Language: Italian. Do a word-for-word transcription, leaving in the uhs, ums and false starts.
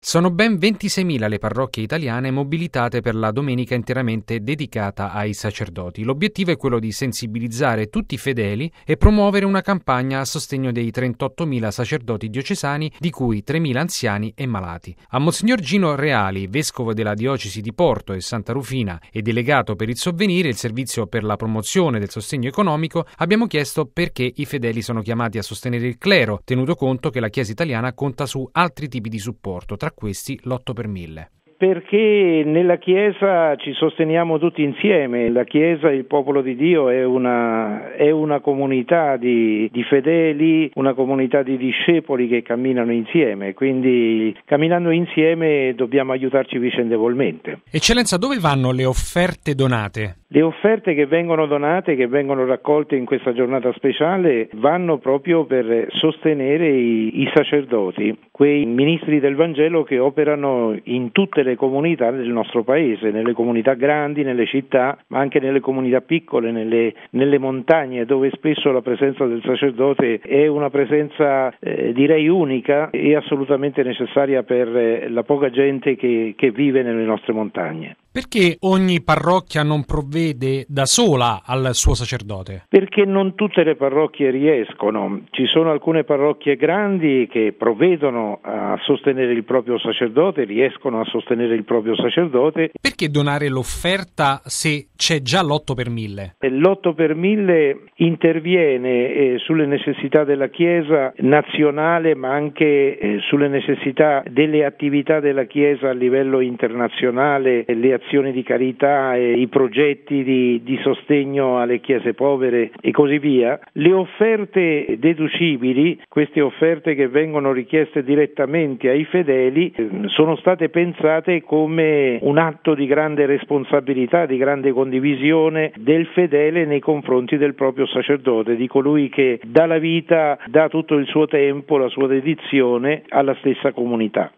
Sono ben ventiseimila le parrocchie italiane mobilitate per la domenica interamente dedicata ai sacerdoti. L'obiettivo è quello di sensibilizzare tutti i fedeli e promuovere una campagna a sostegno dei trentottomila sacerdoti diocesani, di cui tremila anziani e malati. A Monsignor Gino Reali, vescovo della diocesi di Porto e Santa Rufina e delegato per il Sovvenire, il servizio per la promozione del sostegno economico, abbiamo chiesto perché i fedeli sono chiamati a sostenere il clero, tenuto conto che la Chiesa italiana conta su altri tipi di supporto, tra questi l'otto per mille. Perché nella Chiesa ci sosteniamo tutti insieme. La Chiesa, il popolo di Dio, è una, è una comunità di, di fedeli, una comunità di discepoli che camminano insieme, quindi camminando insieme dobbiamo aiutarci vicendevolmente. Eccellenza, dove vanno le offerte donate? Le offerte che vengono donate, che vengono raccolte in questa giornata speciale, vanno proprio per sostenere i, i sacerdoti, quei ministri del Vangelo che operano in tutte le comunità del nostro paese, nelle comunità grandi, nelle città, ma anche nelle comunità piccole, nelle, nelle montagne, dove spesso la presenza del sacerdote è una presenza eh, direi unica e assolutamente necessaria per eh, la poca gente che, che vive nelle nostre montagne. Perché ogni parrocchia non provvede da sola al suo sacerdote? Perché non tutte le parrocchie riescono. Ci sono alcune parrocchie grandi che provvedono a sostenere il proprio sacerdote, riescono a sostenere il proprio sacerdote. Perché donare l'offerta se c'è già l'otto per mille? L'otto per mille interviene eh, sulle necessità della Chiesa nazionale, ma anche eh, sulle necessità delle attività della Chiesa a livello internazionale, le azioni di carità e i progetti di, di sostegno alle chiese povere e così via. Le offerte deducibili, queste offerte che vengono richieste direttamente ai fedeli, sono state pensate come un atto di grande responsabilità, di grande condivisione del fedele nei confronti del proprio sacerdote, di colui che dà la vita, dà tutto il suo tempo, la sua dedizione alla stessa comunità.